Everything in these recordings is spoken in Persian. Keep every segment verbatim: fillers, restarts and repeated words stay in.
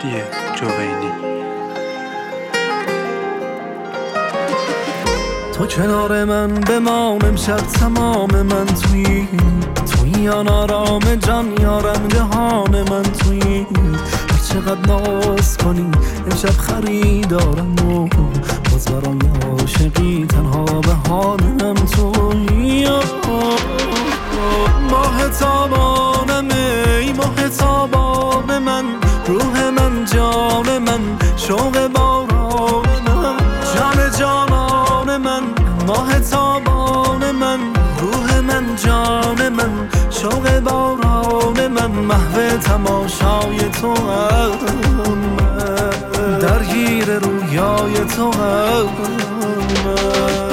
هادی جوینی. تو کنار من بمان امشب تمام من تویی، تویی آن آرام جان یارم جهان من تویی. هر چقدر ناز کنی امشب خریدارم و باز برای عاشقی تنها بهانم تویی. ماه تابانم ای ماه تابان من، روح من جان من شوق باران من، جان جانان من ماه تابان من، روح من جان من شوق باران من، محو تماشای تو هم من، درگیر رویای تو هم من.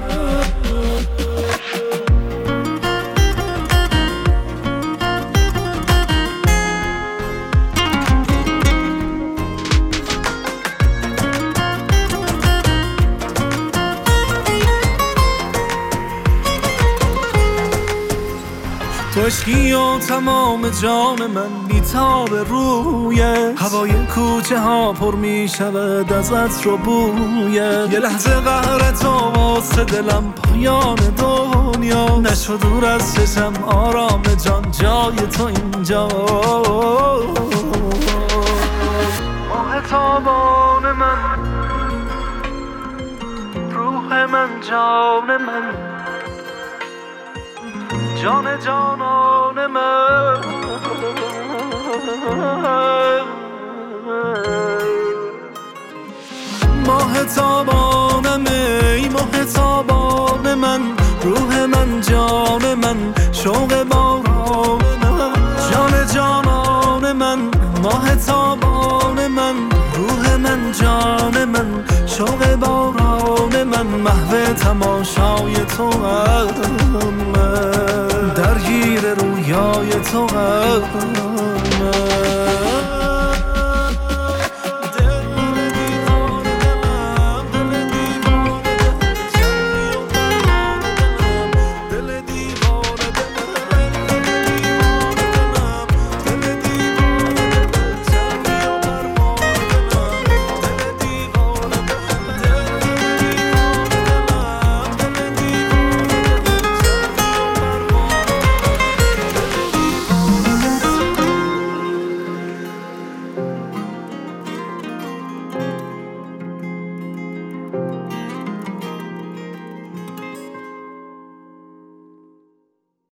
تو عشقی و تمام جان من بیتاب روی هوای کوچه ها پر می شود از عطر و بوی. یه لحظه قهر تو واسه دلم پایان دنیا نشد دور از چشم آرام جان جای تو اینجا. ماه تابان من، روح من جان من، جان جانان من، ماه تابانم ای ماه تابان من، روح من جان من شوق باران من، جان جانان من ماه تابان من، روح من جان من شوق باران من، محو تماشای تو هم من، درگیر رویای تو هم